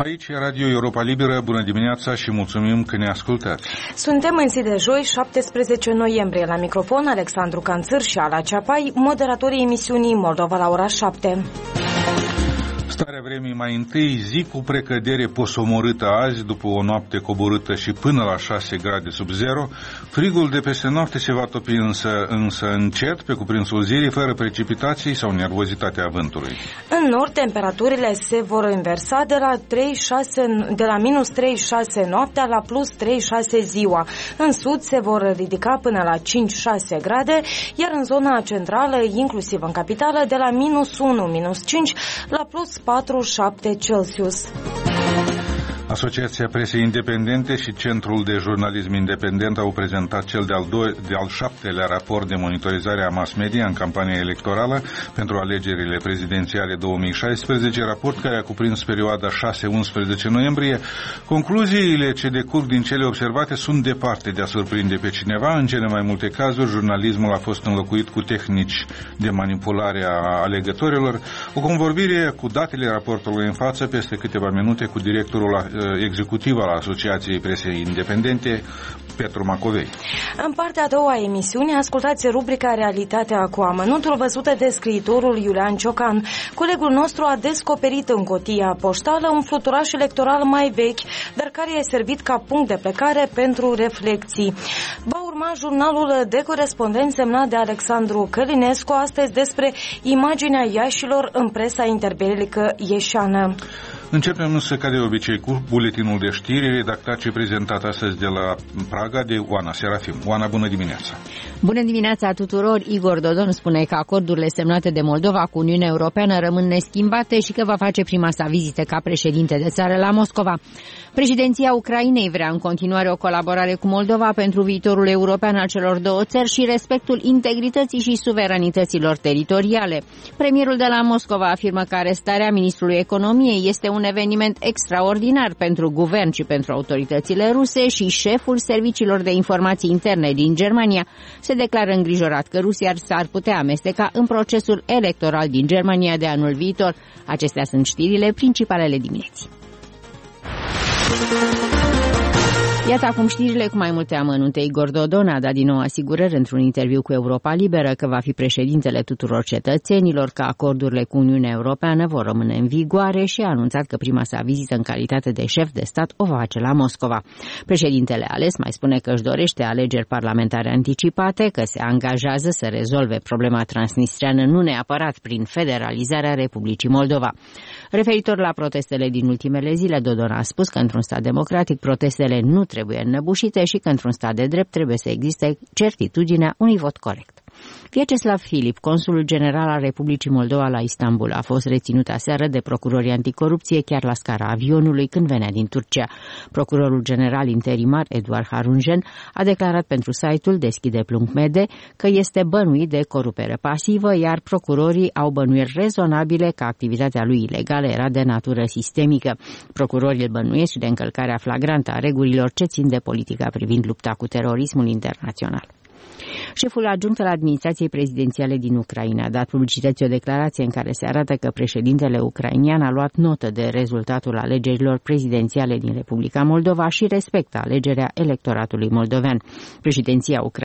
Aici e Radio Europa Liberă, bună dimineața și mulțumim că ne ascultați. Suntem în zi de joi, 17 noiembrie, la microfon Alexandru Canțâr și Ala Ceapai, moderatorii emisiunii Moldova la ora 7. Starea vremii mai întâi, zi cu precădere posomorâtă azi, după o noapte coborâtă și până la 6 grade sub zero. Frigul de peste noapte se va topi însă încet pe cuprinsul zilei, fără precipitații sau nervozitatea vântului. În nord, temperaturile se vor inversa de la minus 3,6 noaptea la plus 3,6 ziua. În sud se vor ridica până la 5-6 grade, iar în zona centrală, inclusiv în capitală, de la minus 1, minus 5 la plus 4-7 Celsius. Asociația Presei Independente și Centrul de Jurnalism Independent au prezentat cel de-al 7-lea raport de monitorizare a mass media în campania electorală pentru alegerile prezidențiale 2016, raport care a cuprins perioada 6-11 noiembrie. Concluziile ce decurg din cele observate sunt departe de a surprinde pe cineva. În cele mai multe cazuri, jurnalismul a fost înlocuit cu tehnici de manipulare a alegătorilor. O convorbire cu datele raportului în față peste câteva minute cu directorul executiv al Asociației Presei Independente, Petru Macovei. În partea a doua a emisiunii ascultați rubrica Realitatea cu amănuntul, văzută de scriitorul Iulian Ciocan. Colegul nostru a descoperit în cutia poștală un fluturaș electoral mai vechi, dar care i-a servit ca punct de plecare pentru reflexii. Va urma jurnalul de corespondent semnat de Alexandru Călinescu, astăzi despre imaginea Iașilor în presa interbelică ieșeană. Începem însă, ca de obicei, cu buletinul de știri redactat și prezentat astăzi de la Praga de Oana Serafim. Oana, bună dimineața! Bună dimineața tuturor! Igor Dodon spune că acordurile semnate de Moldova cu Uniunea Europeană rămân neschimbate și că va face prima sa vizită ca președinte de țară la Moscova. Președinția Ucrainei vrea în continuare o colaborare cu Moldova pentru viitorul european al celor două țări și respectul integrității și suveranităților teritoriale. Premierul de la Moscova afirmă că arestarea ministrului economiei este un eveniment extraordinar pentru guvern și pentru autoritățile ruse și șeful serviciilor de informații interne din Germania se declară îngrijorat că Rusia s-ar putea amesteca în procesul electoral din Germania de anul viitor. Acestea sunt știrile principalele dimineții. Iată acum știrile cu mai multe amănunte. Igor Dodon a dat din nou asigurări într-un interviu cu Europa Liberă că va fi președintele tuturor cetățenilor, că acordurile cu Uniunea Europeană vor rămâne în vigoare și a anunțat că prima sa vizită în calitate de șef de stat o va face la Moscova. Președintele ales mai spune că își dorește alegeri parlamentare anticipate, că se angajează să rezolve problema transnistreană nu neapărat prin federalizarea Republicii Moldova. Referitor la protestele din ultimele zile, Dodon a spus că într-un stat democratic protestele nu trebuie înnăbușite și că într-un stat de drept trebuie să existe certitudinea unui vot corect. Vyacheslav Filip, consulul general al Republicii Moldova la Istanbul, a fost reținut aseară de procurorii anticorupție chiar la scara avionului când venea din Turcia. Procurorul general interimar Eduard Harunjen a declarat pentru site-ul Deschide.md că este bănuit de corupere pasivă, iar procurorii au bănuieli rezonabile că activitatea lui ilegală era de natură sistemică. Procurorii îl bănuiesc și de încălcarea flagrantă a regulilor ce țin de politica privind lupta cu terorismul internațional. Șeful adjunct al administrației prezidențiale din Ucraina a dat publicității o declarație în care se arată că președintele ucrainian a luat notă de rezultatul alegerilor prezidențiale din Republica Moldova și respectă alegerea electoratului moldovean. Președinția